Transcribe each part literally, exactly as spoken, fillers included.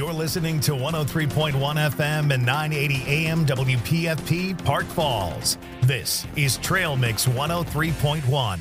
You're listening to one oh three point one F M and nine eighty A M W P F P Park Falls. This is Trail Mix one oh three point one.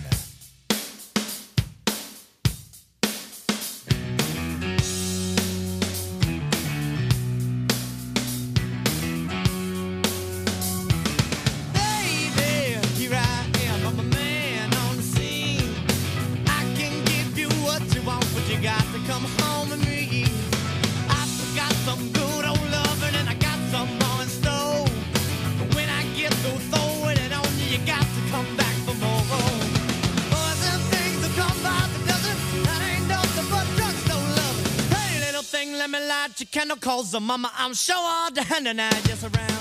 Candle calls the mama, I'm sure all the hand and I just around.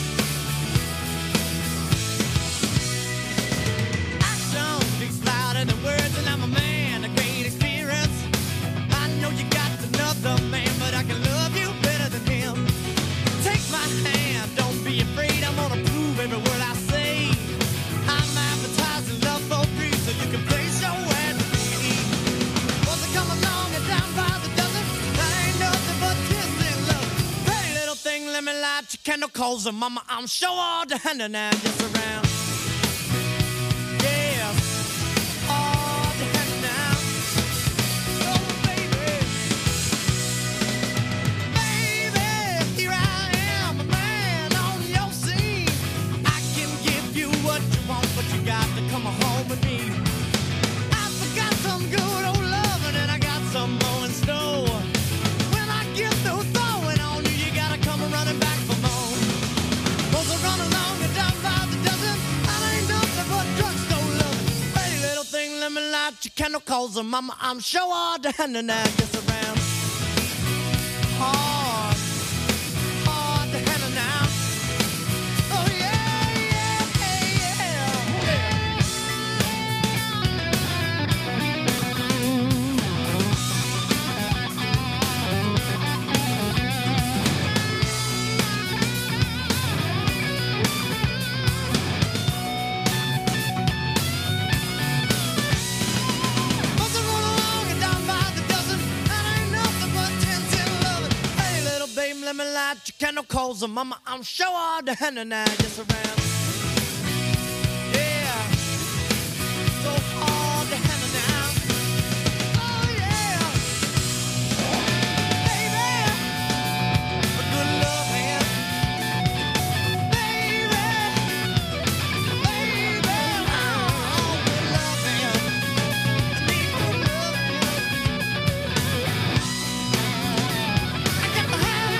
Action speaks louder than words, and I'm a man of great experience. I know you got another man, but I can love you better than him. Take my hand, don't be afraid, I'm gonna prove every word I say. I'm advertising love for free, so you can place your ad to me. Once I come along and down by the dozen, that ain't nothing but let me light your candle calls and mama, I'm sure all the hand and I just around. Yeah, all the hand now. Oh baby, baby, here I am, a man on your scene. I can give you what you want, but you got to come home with me. I forgot some good old loving and I got some more in store. When I get through throwing on you, you gotta come running back for more. Cause I run along and down by the dozen, I ain't nothing but drugstore loving. Hey little thing, let me light your candle calls and mama, I'm sure all the hand and I gets around. Hard, hard the hand now. Oh yeah, yeah, yeah, yeah. Let me light your candle calls and mama, I'm sure all the hand and I just around. Yeah, so hard the hand now. Oh yeah, baby, a good love hand. Baby, baby, oh, good love hand. I need good love hand. I got the hand.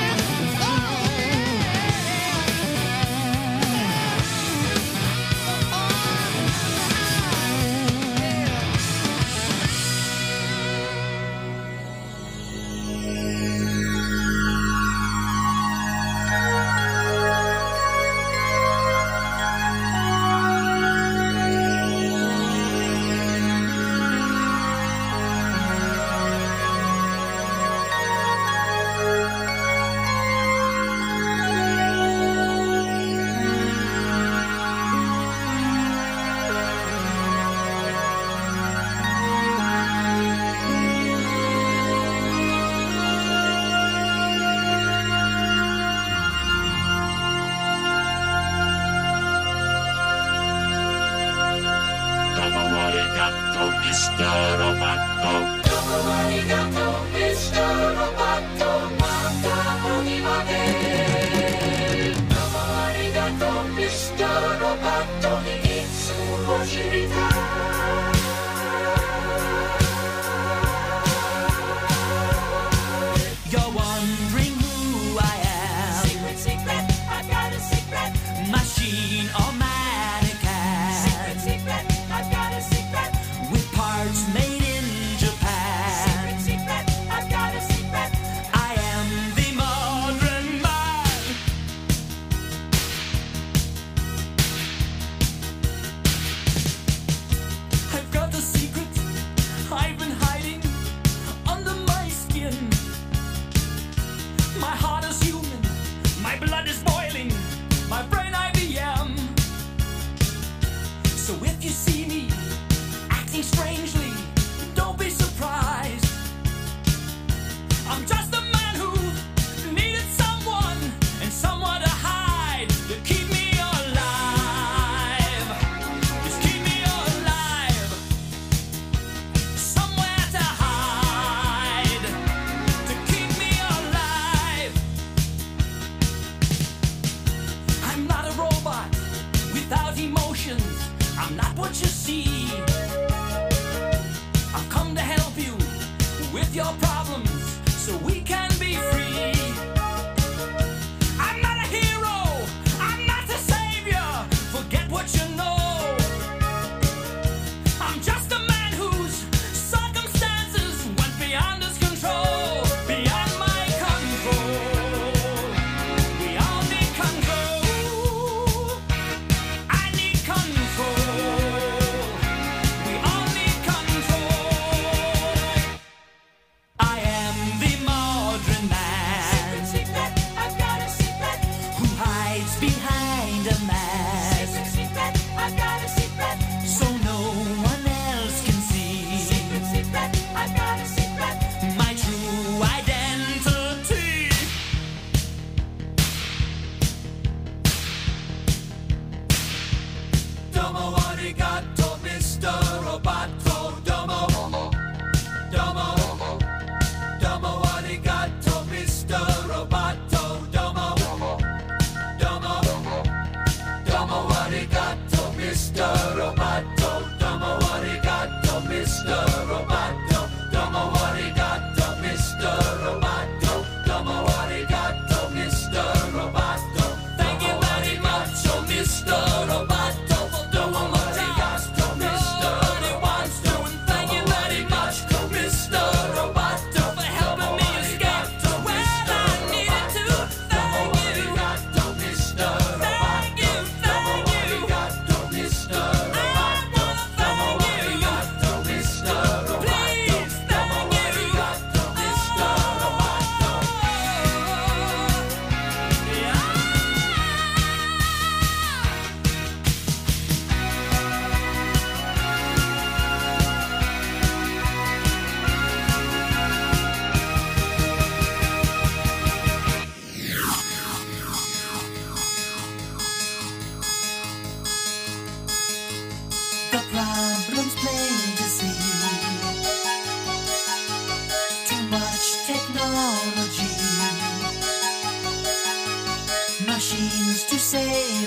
Made in Japan. Secret, secret, I've got a secret. I am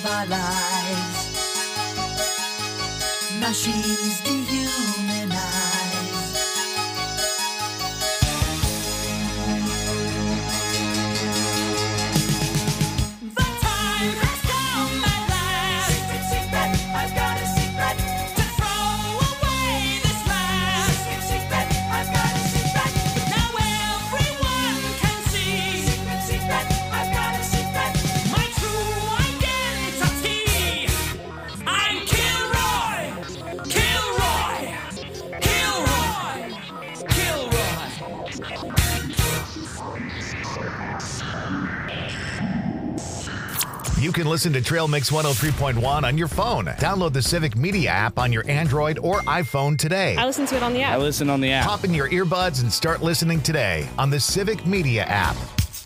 of our lives. Machines dehumanize. You can listen to Trail Mix one oh three point one on your phone. Download the Civic Media app on your Android or iPhone today. I listen to it on the app. I listen on the app. Pop in your earbuds and start listening today on the Civic Media app.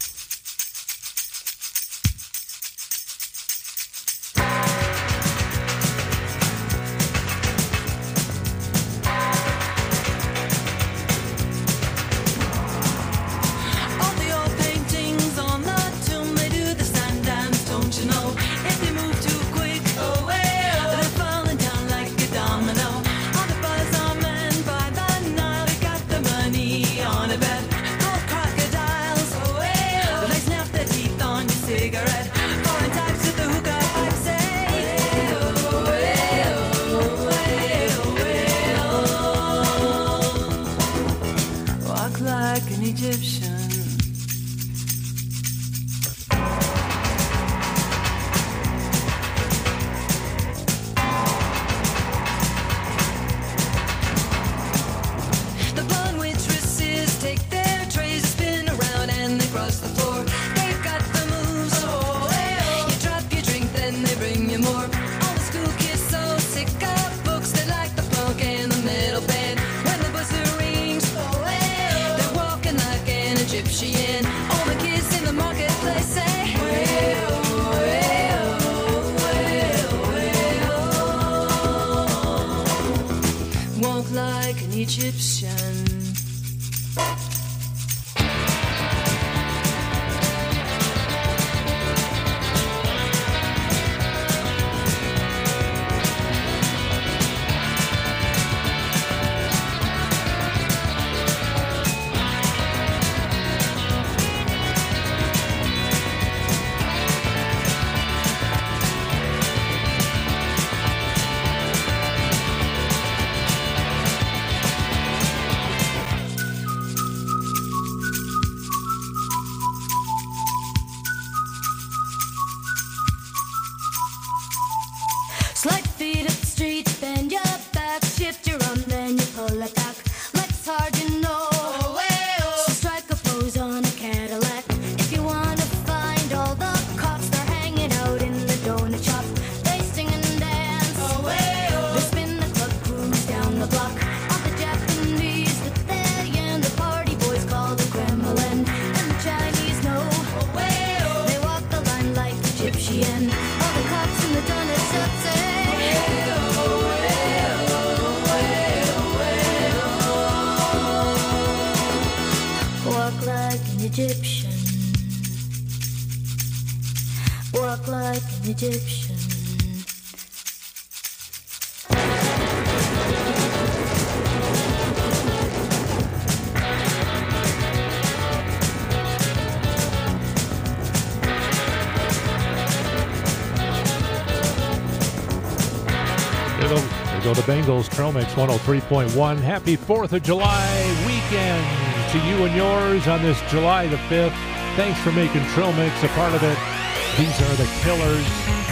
The Bengals, Trail Mix one oh three point one. Happy fourth of July weekend to you and yours on this July the fifth. Thanks for making Trail Mix a part of it. These are the Killers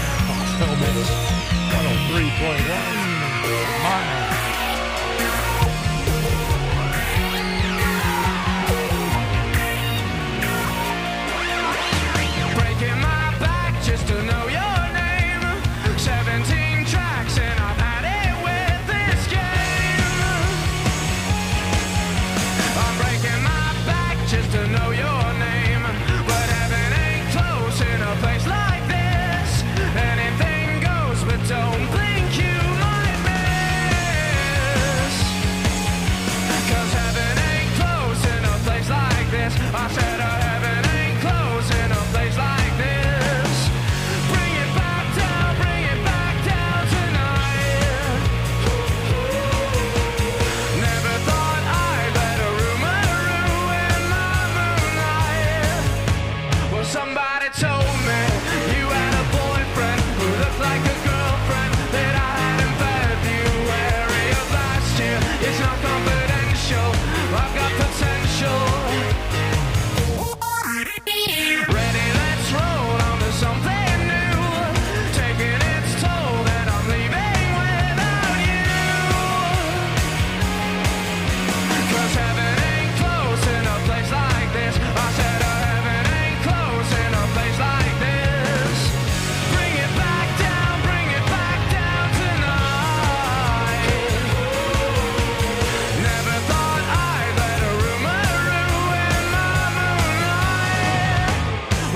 on Trail Mix one oh three point one. Mile. Breaking my back just to know your name. seventeen tracks and I've had it. Just to know your name, but heaven ain't close in a place like this. Anything goes, but don't think you might miss.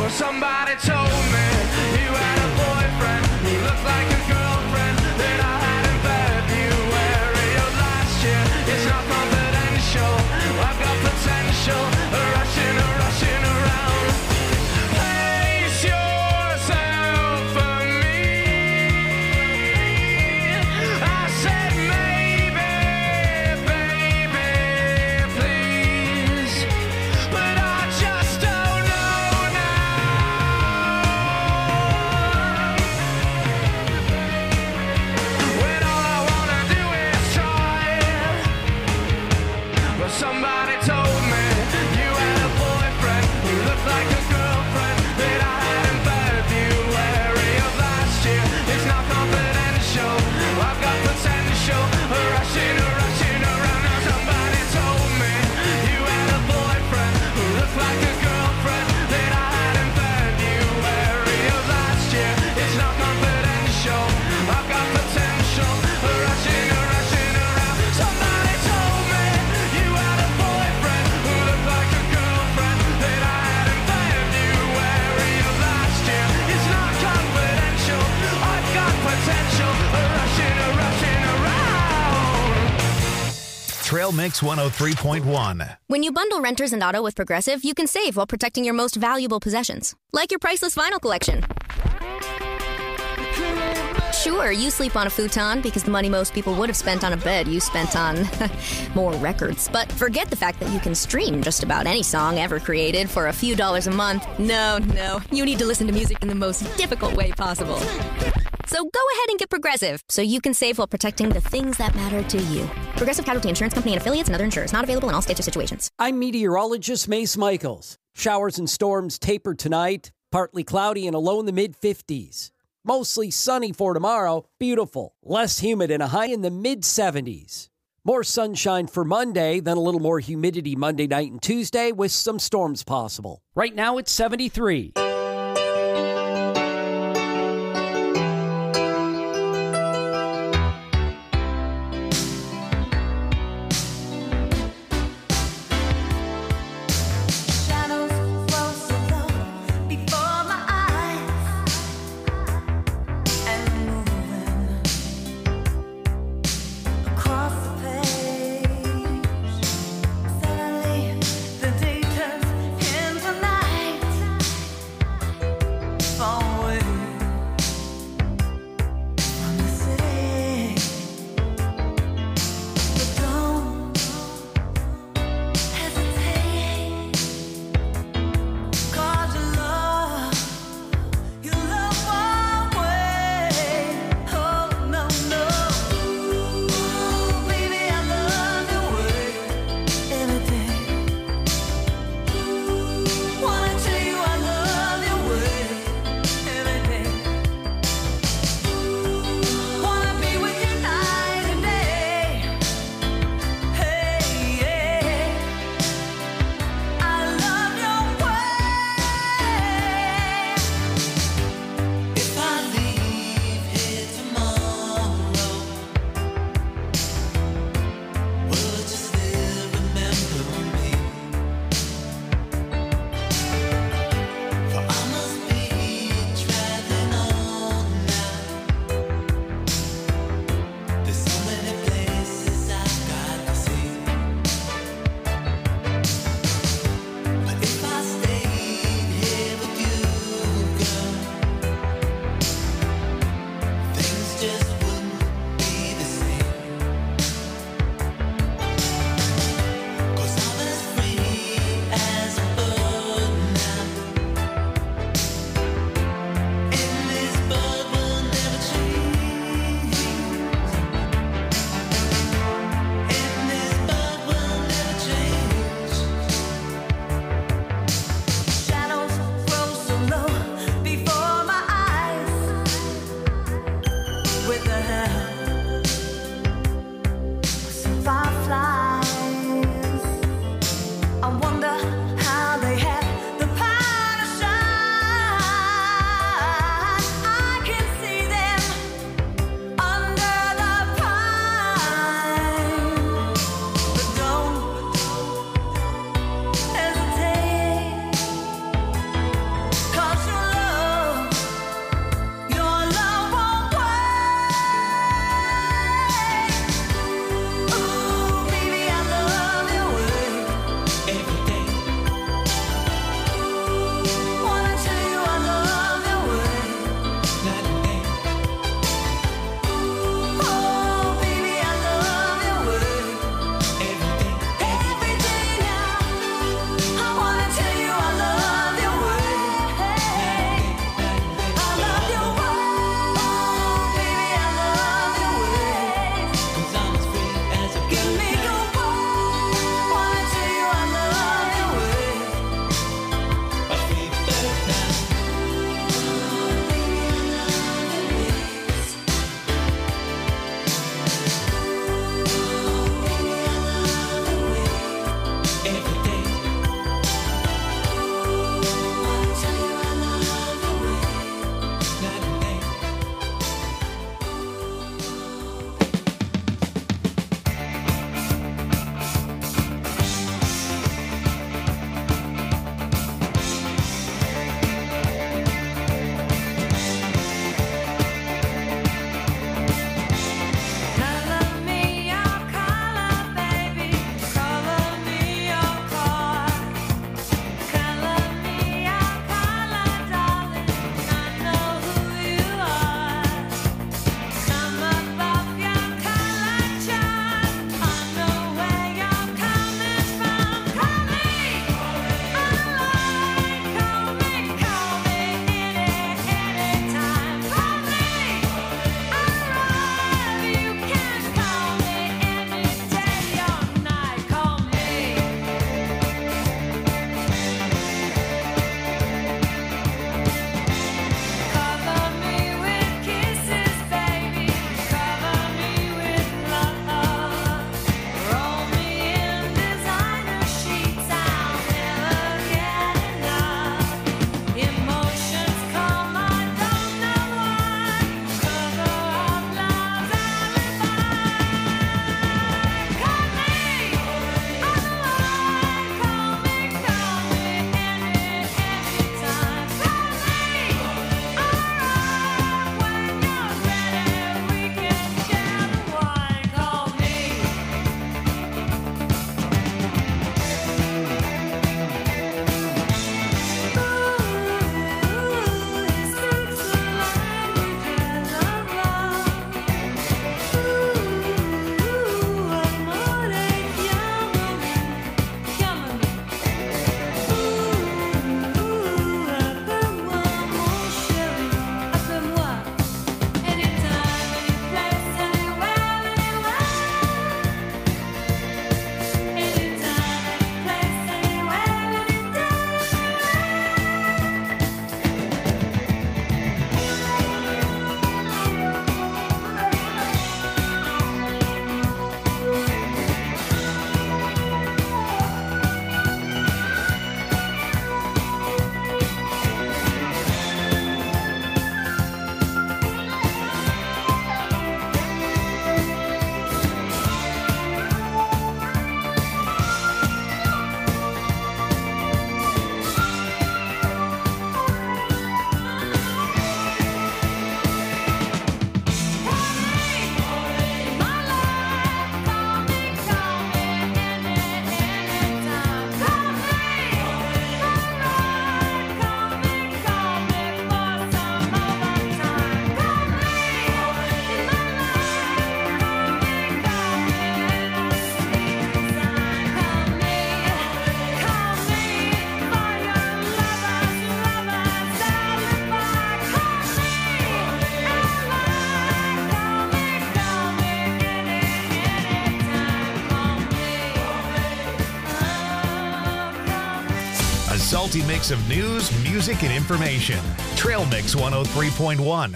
Well, somebody told me you had a boyfriend who looked like a girlfriend that I had in February of last year. It's not confidential. I've got potential. Rushing, rushing around. Place yourself for me. I said maybe, baby, please. But I just don't know now. When all I wanna do is try. Well, somebody told me you had a boyfriend who looked like a girlfriend that I had in February of last year. It's not confidential. I've got potential. Rushing, rushing around. Now somebody told me you had a boyfriend who looked like a girlfriend that I had in February of last year. It's not confidential. I've got potential. Rushing, rushing around. Somebody told me you had a boyfriend who looked like a girlfriend that I had in February of last year. It's not confidential. I've got potential. Rushing, rushing around. Trail Mix one oh three point one. When you bundle renters and auto with Progressive, you can save while protecting your most valuable possessions, like your priceless vinyl collection. Sure, you sleep on a futon because the money most people would have spent on a bed you spent on more records. But forget the fact that you can stream just about any song ever created for a few dollars a month. No, no, you need to listen to music in the most difficult way possible. So go ahead and get Progressive so you can save while protecting the things that matter to you. Progressive Casualty Insurance Company and affiliates and other insurers. Not available in all states or situations. I'm meteorologist Mace Michaels. Showers and storms taper tonight. Partly cloudy and a low in the mid-fifties. Mostly sunny for tomorrow. Beautiful. Less humid and a high in the mid-seventies. More sunshine for Monday, then a little more humidity Monday night and Tuesday with some storms possible. Right now it's seventy-three. Shadows flow so low before my eyes and moving across the page. Suddenly the day turns into night. mix of news, music, and information. Trail Mix one oh three point one.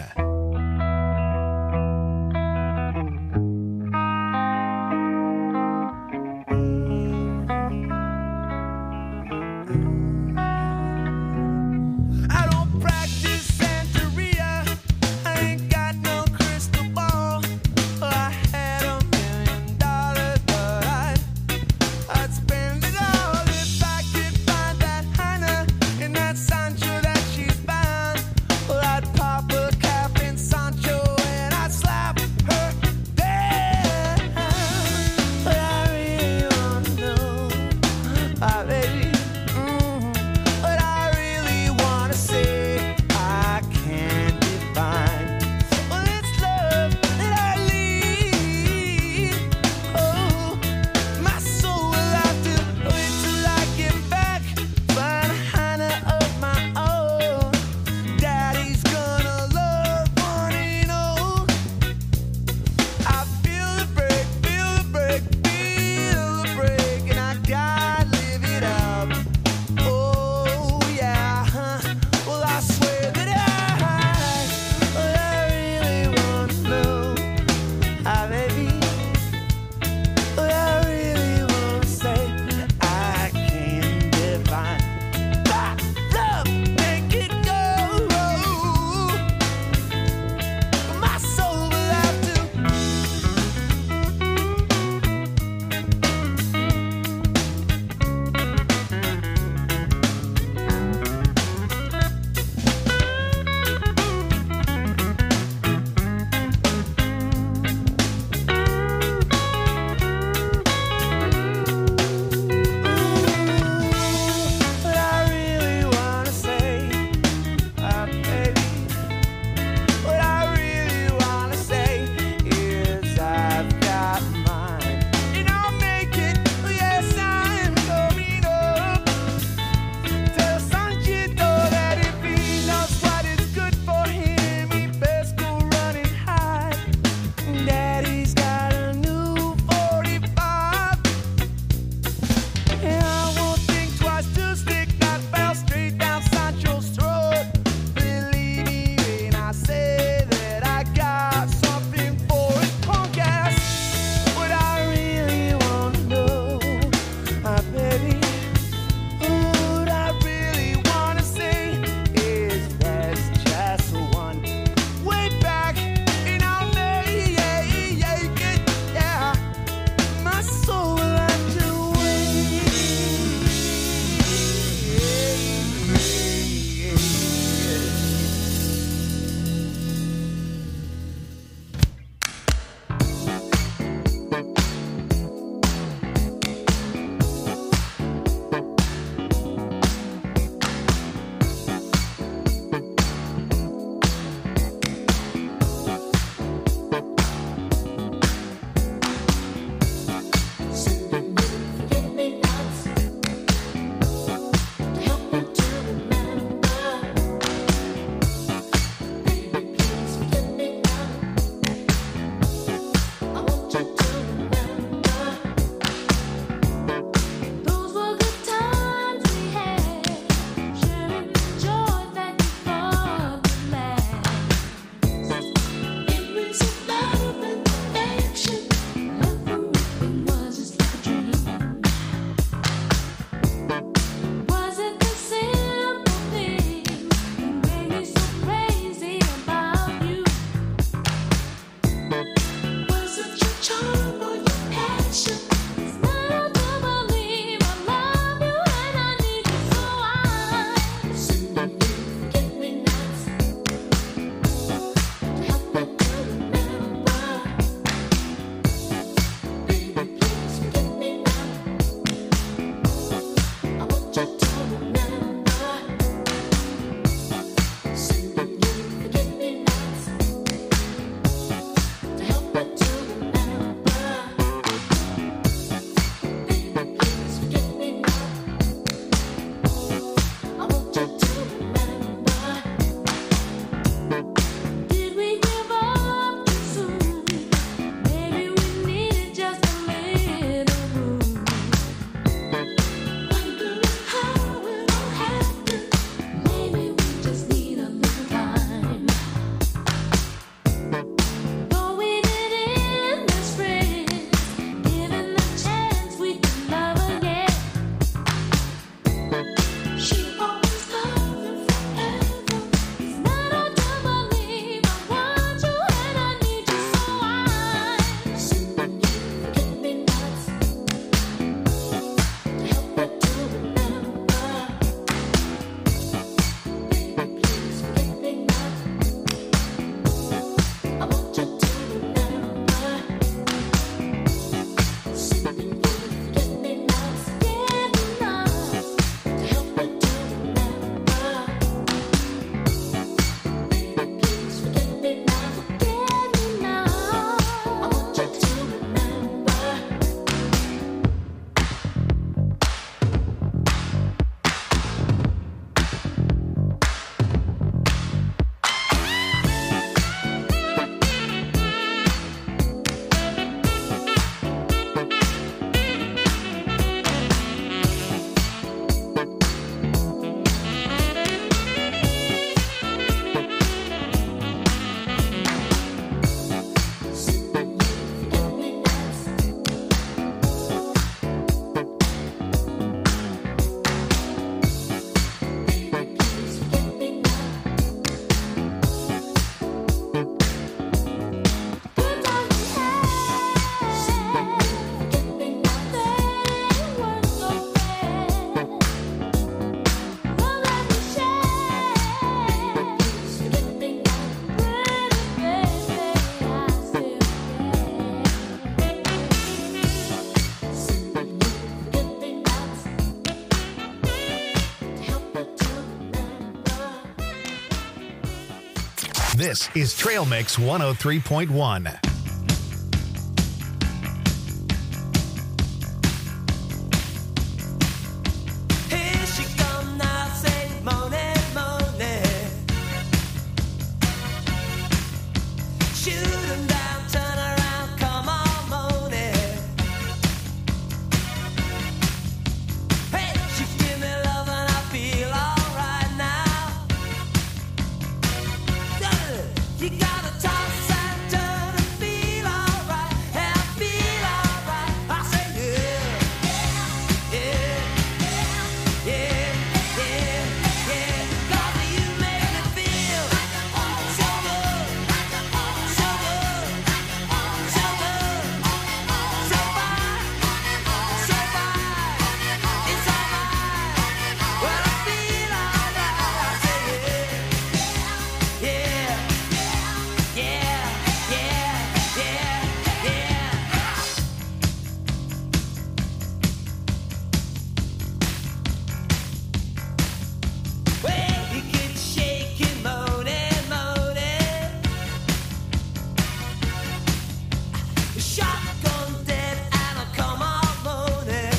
I don't practice Santeria. I ain't got no crystal ball. I had a million dollars, but I'd, I'd spend it all if I could find that Hannah in that Sancho that she's bound. Well, I'd pop a cap This is Trail Mix one oh three point one. Here she come now, say moaning, moaning. Shoot 'em down, turn around, come on, moaning. Hey, she give me love and I feel alright now. You gotta toss and turn and feel alright, and I feel alright. I say yeah, yeah, yeah, yeah, yeah. 'Cause you make me feel so good, so good, so good, so fine, so fine. It's alright when I feel alright. I say yeah, yeah. Yeah, yeah, yeah, yeah. Well, you get shaking, moaning, moaning. Shotgun dead and I come on moaning.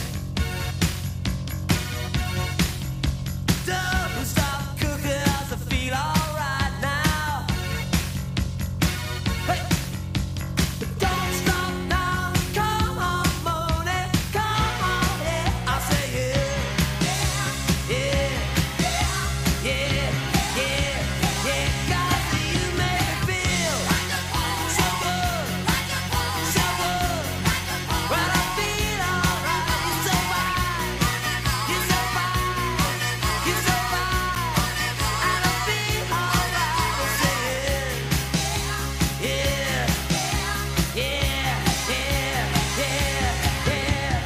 Double stop cooking as I feel alright now. Hey, don't stop now, come on, moaning, come on, yeah. I say yeah, yeah, yeah, yeah, yeah. 'Cause you make me feel so good, so good. When I feel alright, you're so fine, you're so fine, you're so fine, and I feel alright. I say yeah, yeah, yeah, yeah, yeah, yeah.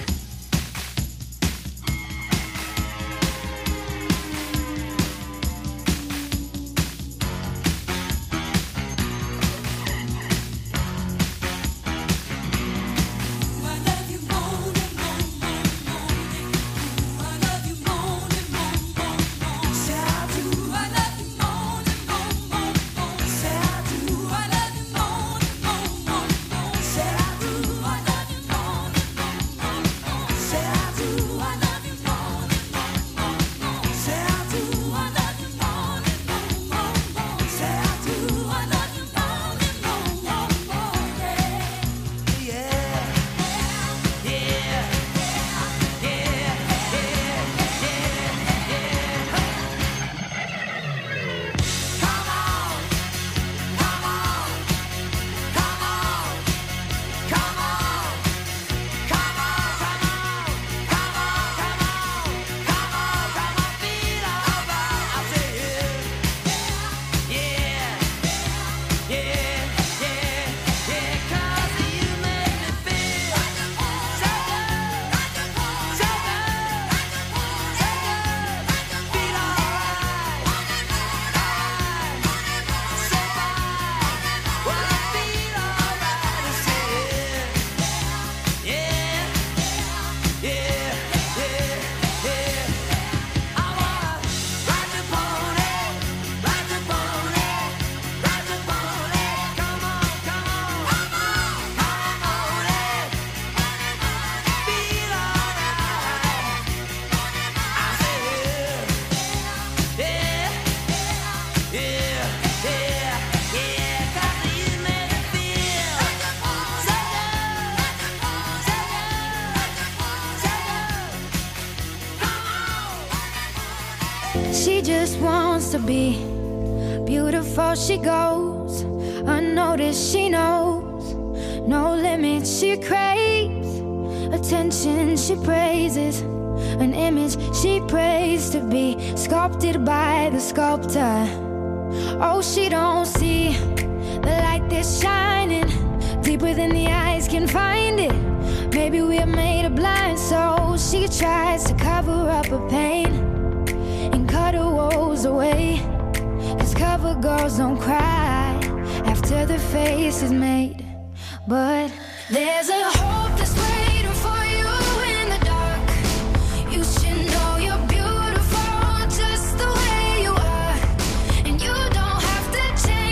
I love you moaning, moaning, moaning. I love you moaning, moaning, moaning. Say I do. I love you moaning, moaning, moaning. Say I do. I love you moaning, moaning, moaning. Say I do. I love you moaning, moaning, moaning. Say I do. I love you moaning, moaning, moaning. Say I do. I love you moaning, moaning, moaning. Say I do. I love you moaning, moaning, moaning. Yeah. Yeah, yeah, yeah, yeah, yeah. Come on, come on, come on, come on, come on, come on, come on, come on, come on, come on, feel alright. I say yeah, yeah, yeah, yeah, yeah. 'Cause you make me feel so good, so good, so good. Feel alright, alright, so fine. When I feel alright, I say yeah, yeah, yeah, yeah. I wanna ride the pony, ride the pony, ride the pony. Come on, come on, come on, come on, feel alright. I say yeah, yeah, yeah, yeah. 'Cause you make me feel so good, so good, so good. Come on. She just wants to be beautiful. She goes unnoticed. She knows no limits. She craves attention. She praises an image she prays to be sculpted by the sculptor. Oh, she don't see the light that's shining deeper than the eyes can find it. Maybe we're made of blind souls. She tries to cover up her pain and cut her woes away. 'Cause cover girls don't cry after the face is made. But there's a hope that's waiting for you in the dark. You should know you're beautiful just the way you are. And you don't have to change.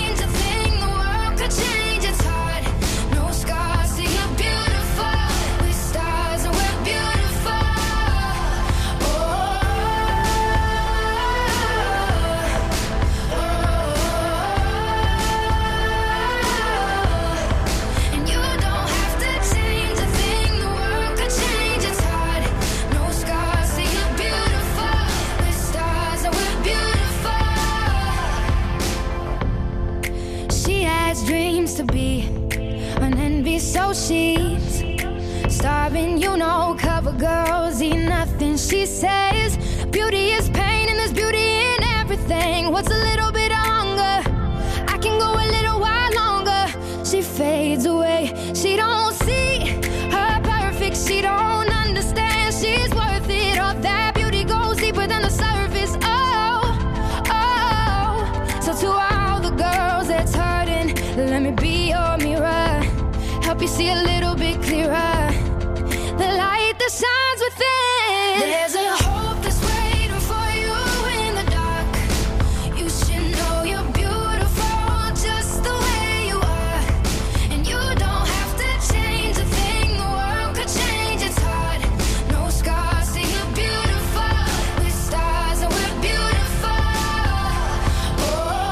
has dreams to be an envy, so she's starving, you know. Cover girls eat nothing, she says. Beauty is pain and there's beauty in everything. What's a little bit of hunger? I can go a little while longer. She fades away, she don't see her perfect, she don't understand she's worth it. All that beauty goes deeper than the surface. Oh, oh. So to all the girls that's hurting, let me be your mirror, help you see a little bit clearer, the light that shines within. There's a hope that's waiting for you in the dark. You should know you're beautiful just the way you are, and you don't have to change a thing. The world could change, it's hard. No scars, see you're beautiful. We're stars and we're beautiful. Oh,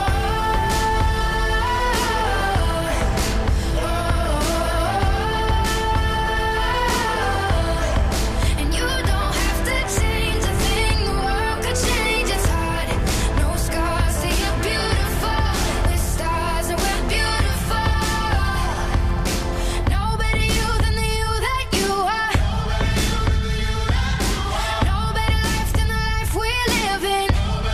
and you don't have to change a thing. The world could change, it's hard. No scars, see you're beautiful. We're stars and we're beautiful. No better you than the you that you are. No better life than the life we're living.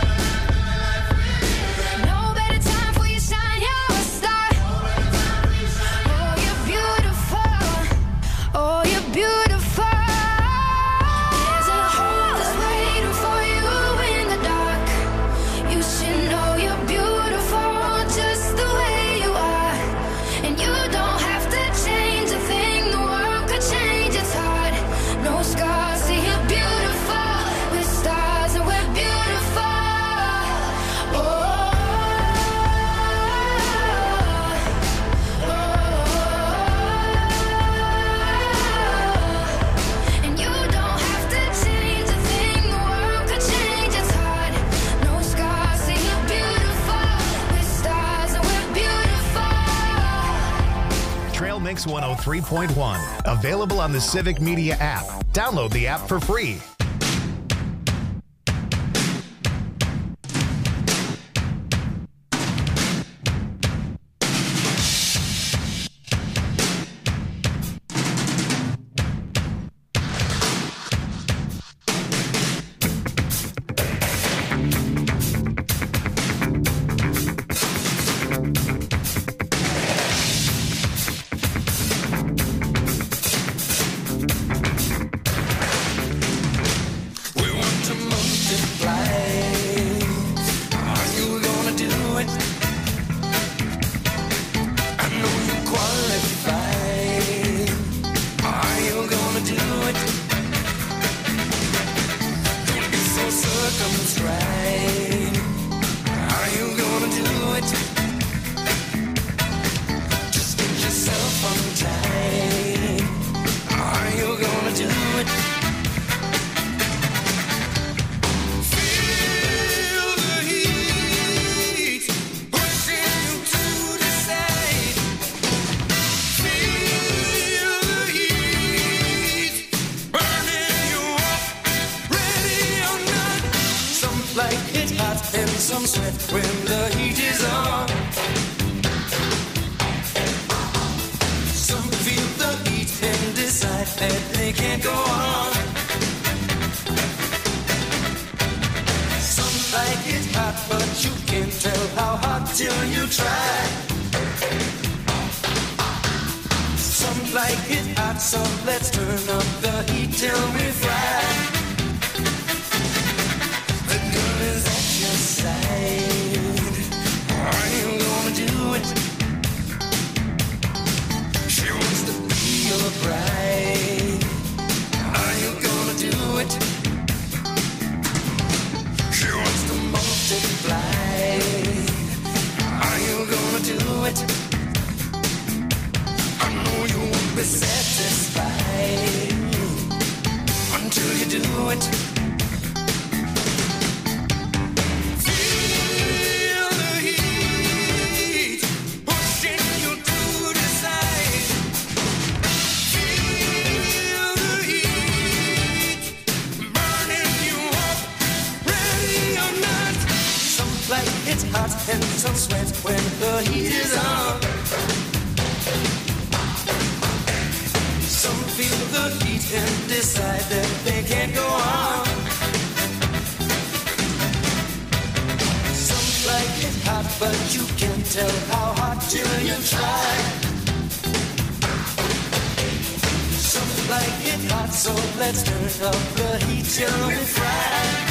No better time for you to shine, you're a star. Oh, you're beautiful. Oh, you're beautiful. There's a hope that's waiting for you in the dark. You should know you're beautiful just the way you are, and you don't have to change a thing. The world could change, it's hard. No scars, see you're beautiful. We're stars and we're beautiful. Oh, and you don't have to change a thing. The world could change, it's hard. No scars, see you're beautiful. We're stars and we're beautiful. Trail Mix one oh three point one. Available on the Civic Media app. Download the app for free. We want to multiply. Are you gonna do it? I know you qualify. Are you gonna do it? Don't be so circumscribed. Are you gonna do it? Just get yourself untied. Are you gonna do it? Feel the heat pushing you to decide. Feel the heat burning you up, ready or not. Some like it hot and some sweat when the heat is on. Some feel the heat and decide that they can't go on. Some like it hot, but you can't tell how hot till you try. Some like it hot, so let's turn up the heat till we fry. The girl is at your side. Are you gonna do it? She wants to be your bride. Are you gonna do it? She wants to multiply. Are you gonna do it? I know you won't be satisfied until you do it's hot and some sweat when the heat is on. Some feel the heat and decide that they can't go on. Some like it hot, but you can't tell how hot till you try. Some like it hot, so let's turn up the heat till we fry.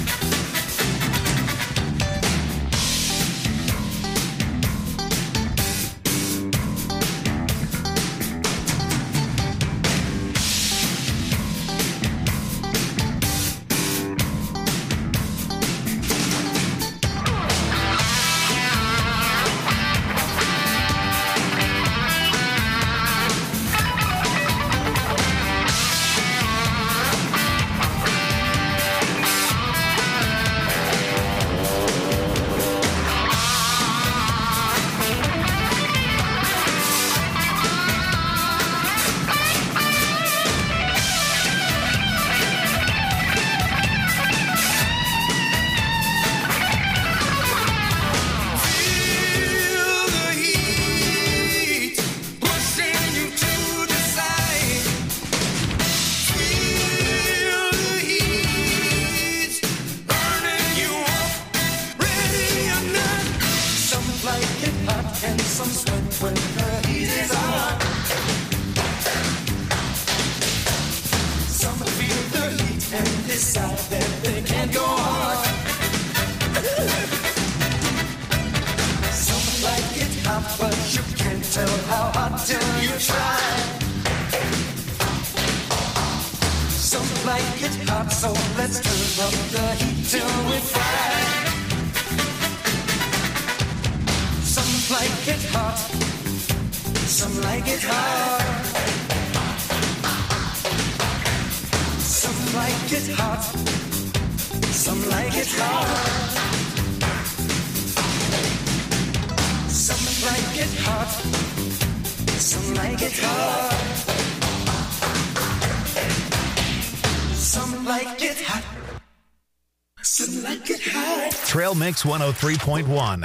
Trail Mix one oh three point one.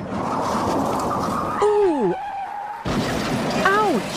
Ooh! Ouch!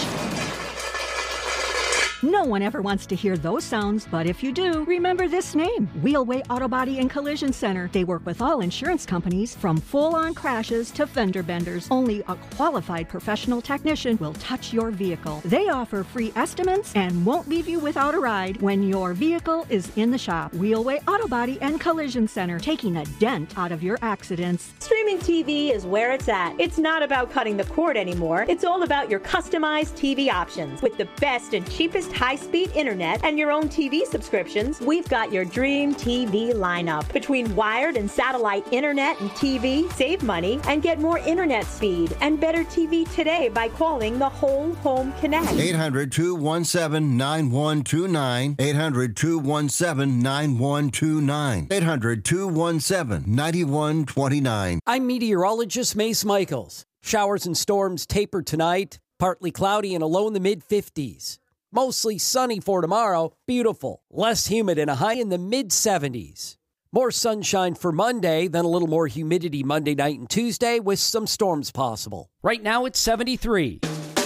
No one ever wants to hear those sounds, but if you do, remember this name, Wheelway Auto Body and Collision Center. They work with all insurance companies, from full-on crashes to fender benders. Only a qualified professional technician will touch your vehicle. They offer free estimates and won't leave you without a ride when your vehicle is in the shop. Wheelway Auto Body and Collision Center, taking a dent out of your accidents. Streaming T V is where it's at. It's not about cutting the cord anymore. It's all about your customized T V options. With the best and cheapest high-speed internet and your own T V subscriptions, we've got your dream T V lineup. Between wired and satellite internet and T V, save money and get more internet speed and better T V today by calling the Whole Home Connect. eight hundred, two one seven, nine one two nine. eight hundred, two one seven, nine one two nine. eight hundred, two one seven, nine one two nine. I'm meteorologist Mace Michaels. Showers and storms taper tonight. Partly cloudy and a low in the mid-fifties. Mostly sunny for tomorrow. Beautiful. Less humid and a high in the mid-seventies. More sunshine for Monday, then a little more humidity Monday night and Tuesday with some storms possible. Right now it's seventy-three.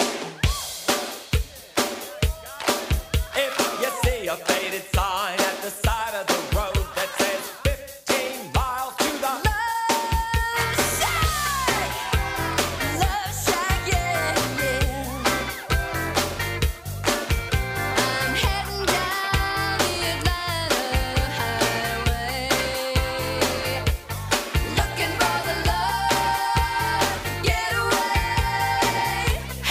If you see a faded sign at the side of the road that says fifteen miles to the Love Shack, Love Shack, yeah, yeah. I'm heading down the Atlanta highway, looking for the love to get away.